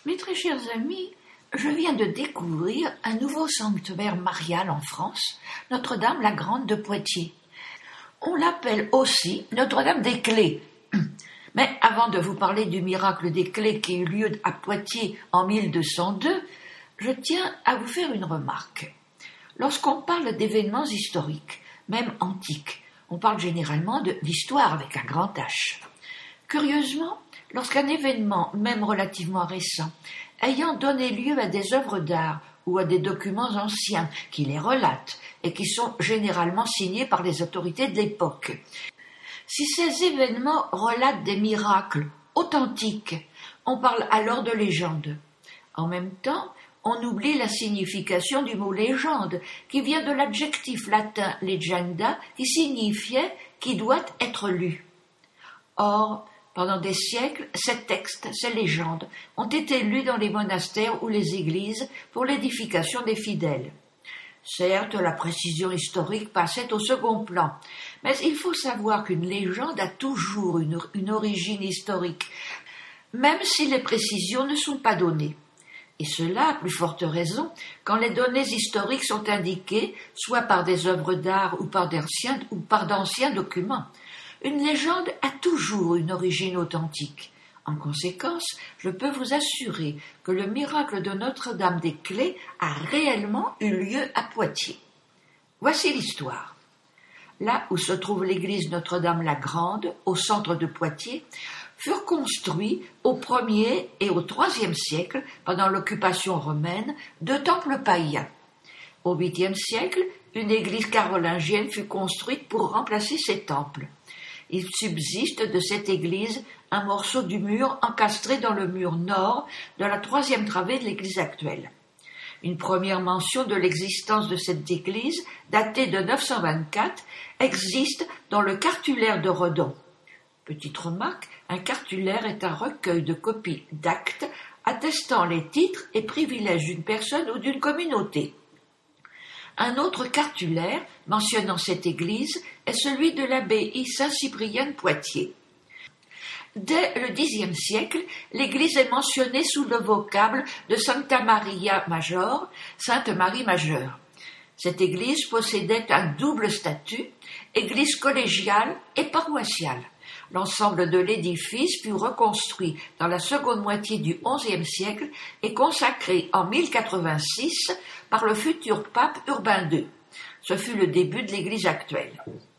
Mes très chers amis, je viens de découvrir un nouveau sanctuaire marial en France, Notre-Dame-la-Grande de Poitiers. On l'appelle aussi Notre-Dame des Clés. Mais avant de vous parler du miracle des clés qui eut lieu à Poitiers en 1202, je tiens à vous faire une remarque. Lorsqu'on parle d'événements historiques, même antiques, on parle généralement de l'histoire avec un grand H. Curieusement, lorsqu'un événement, même relativement récent, ayant donné lieu à des œuvres d'art ou à des documents anciens qui les relatent et qui sont généralement signés par les autorités de l'époque, si ces événements relatent des miracles authentiques, on parle alors de légende. En même temps, on oublie la signification du mot légende, qui vient de l'adjectif latin legenda, qui signifiait qui doit être lu. Or, pendant des siècles, ces textes, ces légendes, ont été lus dans les monastères ou les églises pour l'édification des fidèles. Certes, la précision historique passait au second plan, mais il faut savoir qu'une légende a toujours une origine historique, même si les précisions ne sont pas données. Et cela à plus forte raison quand les données historiques sont indiquées soit par des œuvres d'art ou par d'anciens documents. Une légende a toujours une origine authentique. En conséquence, je peux vous assurer que le miracle de Notre-Dame des Clés a réellement eu lieu à Poitiers. Voici l'histoire. Là où se trouve l'église Notre-Dame-la-Grande, au centre de Poitiers, furent construits au 1er et au 3e siècle, pendant l'occupation romaine, 2 temples païens. Au 8e siècle, une église carolingienne fut construite pour remplacer ces temples. Il subsiste de cette église un morceau du mur encastré dans le mur nord de la 3e travée de l'église actuelle. Une première mention de l'existence de cette église, datée de 924, existe dans le cartulaire de Redon. Petite remarque, un cartulaire est un recueil de copies d'actes attestant les titres et privilèges d'une personne ou d'une communauté. Un autre cartulaire mentionnant cette église est celui de l'abbaye Saint-Cyprien de Poitiers. Dès le Xe siècle, l'église est mentionnée sous le vocable de Sancta Maria Major, Sainte Marie Majeure. Cette église possédait un double statut, église collégiale et paroissiale. L'ensemble de l'édifice fut reconstruit dans la seconde moitié du XIe siècle et consacré en 1086 par le futur pape Urbain II. Ce fut le début de l'église actuelle.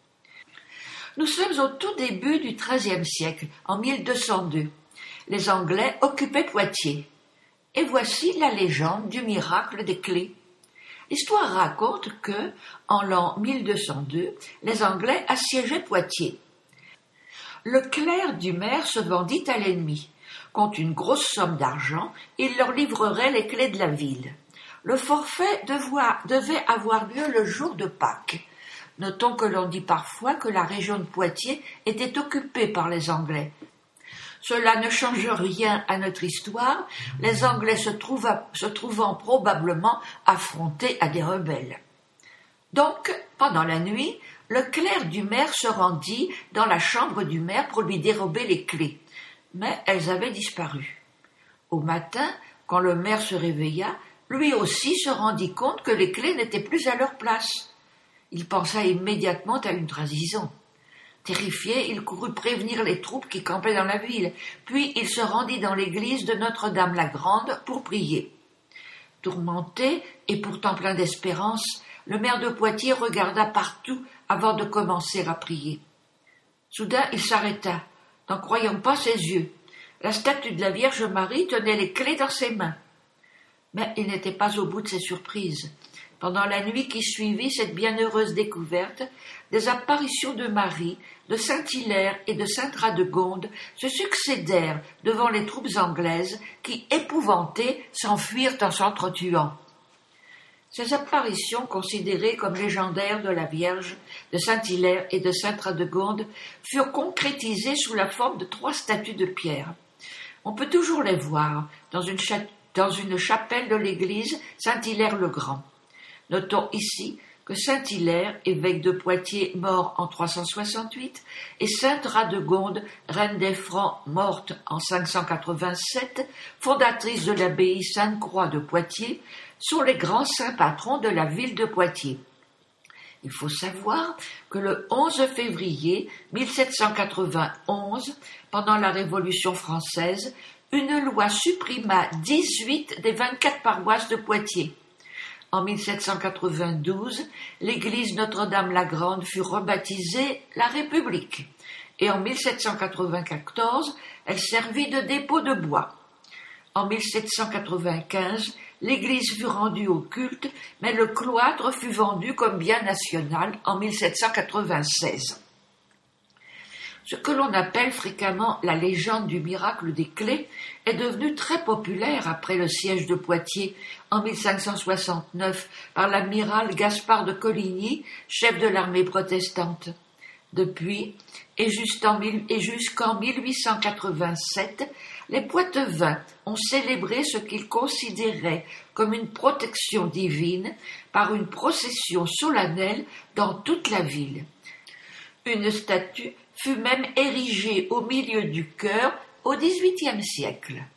Nous sommes au tout début du XIIIe siècle, en 1202. Les Anglais occupaient Poitiers. Et voici la légende du miracle des clés. L'histoire raconte que, en l'an 1202, les Anglais assiégeaient Poitiers. Le clerc du maire se vendit à l'ennemi. Contre une grosse somme d'argent, il leur livrerait les clés de la ville. Le forfait devait avoir lieu le jour de Pâques. Notons que l'on dit parfois que la région de Poitiers était occupée par les Anglais. Cela ne change rien à notre histoire, les Anglais se trouvant probablement affrontés à des rebelles. Donc, pendant la nuit, le clerc du maire se rendit dans la chambre du maire pour lui dérober les clés, mais elles avaient disparu. Au matin, quand le maire se réveilla, lui aussi se rendit compte que les clés n'étaient plus à leur place. Il pensa immédiatement à une trahison. Terrifié, il courut prévenir les troupes qui campaient dans la ville, puis il se rendit dans l'église de Notre-Dame-la-Grande pour prier. Tourmenté et pourtant plein d'espérance, le maire de Poitiers regarda partout avant de commencer à prier. Soudain, il s'arrêta, n'en croyant pas ses yeux. La statue de la Vierge Marie tenait les clés dans ses mains. Mais il n'était pas au bout de ses surprises. Pendant la nuit qui suivit cette bienheureuse découverte, des apparitions de Marie, de Saint-Hilaire et de Sainte Radegonde se succédèrent devant les troupes anglaises qui, épouvantées, s'enfuirent en s'entretuant. Ces apparitions, considérées comme légendaires de la Vierge, de Saint-Hilaire et de Sainte Radegonde, furent concrétisées sous la forme de 3 statues de pierre. On peut toujours les voir dans une chapelle de l'église Saint-Hilaire-le-Grand. Notons ici que Saint-Hilaire, évêque de Poitiers, mort en 368, et sainte Radegonde, reine des Francs, morte en 587, fondatrice de l'abbaye Sainte-Croix de Poitiers, sont les grands saints patrons de la ville de Poitiers. Il faut savoir que le 11 février 1791, pendant la Révolution française, une loi supprima 18 des 24 paroisses de Poitiers. En 1792, l'église Notre-Dame-la-Grande fut rebaptisée la République, et en 1794, elle servit de dépôt de bois. En 1795, l'église fut rendue au culte, mais le cloître fut vendu comme bien national en 1796. Ce que l'on appelle fréquemment la légende du miracle des clés est devenu très populaire après le siège de Poitiers en 1569 par l'amiral Gaspard de Coligny, chef de l'armée protestante. Depuis, et jusqu'en 1887, les Poitevins ont célébré ce qu'ils considéraient comme une protection divine par une procession solennelle dans toute la ville. Une statue fut même érigée au milieu du chœur au XVIIIe siècle.